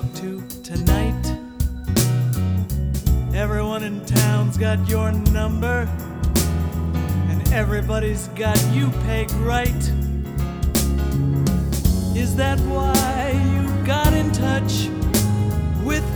talk to tonight? Everyone in town's got your number, and everybody's got you pegged right. Is that why you got in touch with